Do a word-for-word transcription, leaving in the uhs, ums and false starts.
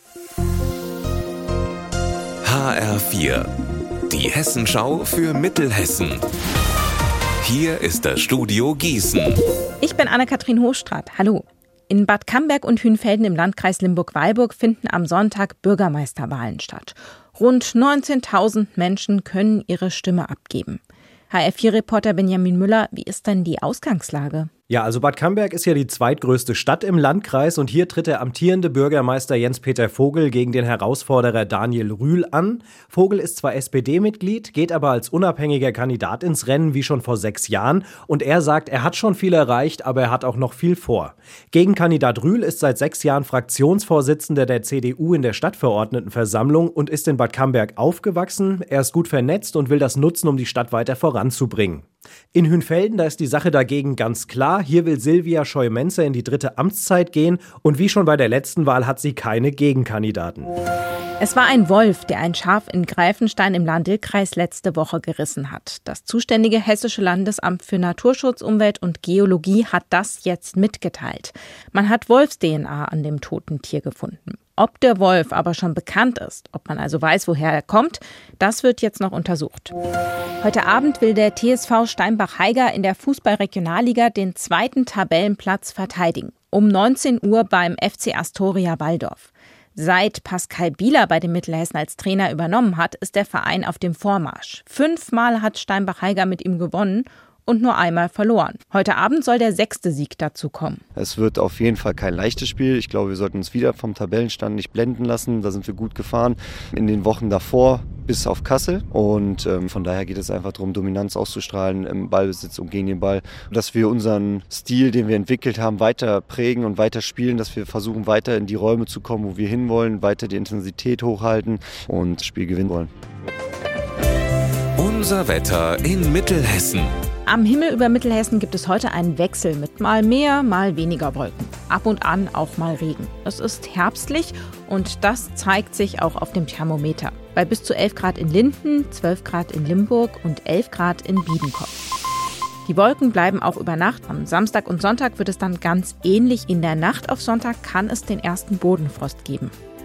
H R vier, die Hessenschau für Mittelhessen. Hier ist das Studio Gießen. Ich bin Anne-Kathrin Hochstraat. Hallo. In Bad Camberg und Hünfelden im Landkreis Limburg-Weilburg finden am Sonntag Bürgermeisterwahlen statt. Rund neunzehntausend Menschen können ihre Stimme abgeben. H R vier Reporter Benjamin Müller, wie ist denn die Ausgangslage? Ja, also Bad Camberg ist ja die zweitgrößte Stadt im Landkreis und hier tritt der amtierende Bürgermeister Jens-Peter Vogel gegen den Herausforderer Daniel Rühl an. Vogel ist zwar S P D-Mitglied, geht aber als unabhängiger Kandidat ins Rennen wie schon vor sechs Jahren und er sagt, er hat schon viel erreicht, aber er hat auch noch viel vor. Gegenkandidat Rühl ist seit sechs Jahren Fraktionsvorsitzender der C D U in der Stadtverordnetenversammlung und ist in Bad Camberg aufgewachsen. Er ist gut vernetzt und will das nutzen, um die Stadt weiter voranzubringen. In Hünfelden, da ist die Sache dagegen ganz klar. Hier will Silvia Scheu-Menzer in die dritte Amtszeit gehen und wie schon bei der letzten Wahl hat sie keine Gegenkandidaten. Es war ein Wolf, der ein Schaf in Greifenstein im Lahn-Dill-Kreis letzte Woche gerissen hat. Das zuständige Hessische Landesamt für Naturschutz, Umwelt und Geologie hat das jetzt mitgeteilt. Man hat Wolfs-D N A an dem toten Tier gefunden. Ob der Wolf aber schon bekannt ist, ob man also weiß, woher er kommt, das wird jetzt noch untersucht. Heute Abend will der T S V Steinbach-Heiger in der Fußball-Regionalliga den zweiten Tabellenplatz verteidigen. Um neunzehn Uhr beim F C Astoria Walldorf. Seit Pascal Bieler bei den Mittelhessen als Trainer übernommen hat, ist der Verein auf dem Vormarsch. Fünfmal hat Steinbach-Heiger mit ihm gewonnen und nur einmal verloren. Heute Abend soll der sechste Sieg dazu kommen. Es wird auf jeden Fall kein leichtes Spiel. Ich glaube, wir sollten uns wieder vom Tabellenstand nicht blenden lassen. Da sind wir gut gefahren in den Wochen davor bis auf Kassel. Und ähm, von daher geht es einfach darum, Dominanz auszustrahlen im Ballbesitz und gegen den Ball. Und dass wir unseren Stil, den wir entwickelt haben, weiter prägen und weiter spielen. Dass wir versuchen, weiter in die Räume zu kommen, wo wir hinwollen, weiter die Intensität hochhalten und das Spiel gewinnen wollen. Unser Wetter in Mittelhessen. Am Himmel über Mittelhessen gibt es heute einen Wechsel mit mal mehr, mal weniger Wolken. Ab und an auch mal Regen. Es ist herbstlich und das zeigt sich auch auf dem Thermometer. Bei bis zu elf Grad in Linden, zwölf Grad in Limburg und elf Grad in Biedenkopf. Die Wolken bleiben auch über Nacht. Am Samstag und Sonntag wird es dann ganz ähnlich. In der Nacht auf Sonntag kann es den ersten Bodenfrost geben.